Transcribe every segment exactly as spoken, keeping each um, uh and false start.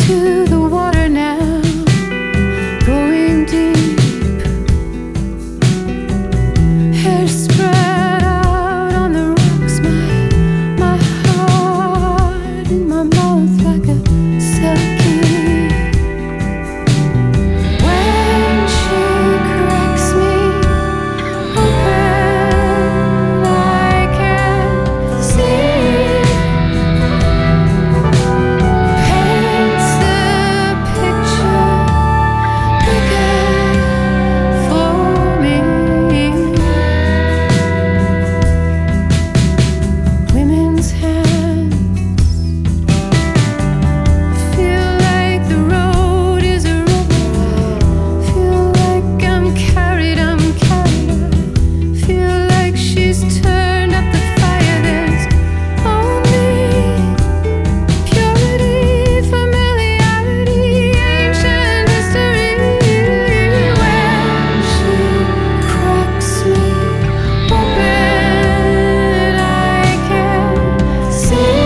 into the water now, going deep. Hair spread out on the rocks, my, my heart in my mouth like a silky. When she cracks me open, I can see. Paints the picture bigger for me. Women's hands feel like the road is a river. Feel like I'm carried, I'm carried. Feel like she's turned up the fire. There's only purity, familiarity, ancient history. When she cracks me open, I can see.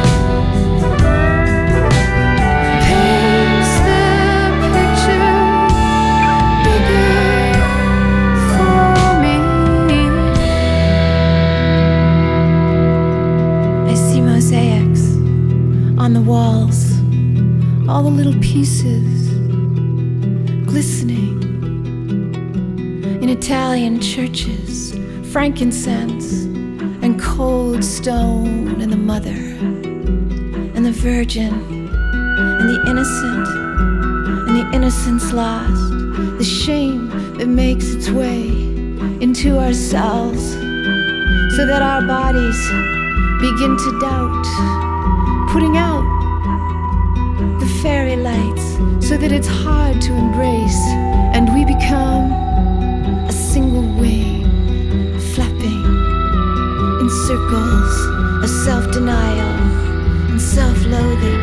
Paints the picture bigger for me. I see mosaics on the walls, all the little pieces glistening in Italian churches, frankincense and cold stone, and the mother and the virgin and the innocent and the innocence lost, the shame that makes its way into ourselves, so that our bodies begin to doubt, putting out the fairy lights so that it's hard to embrace, and we become a single wing flapping in circles of self-denial and self-loathing.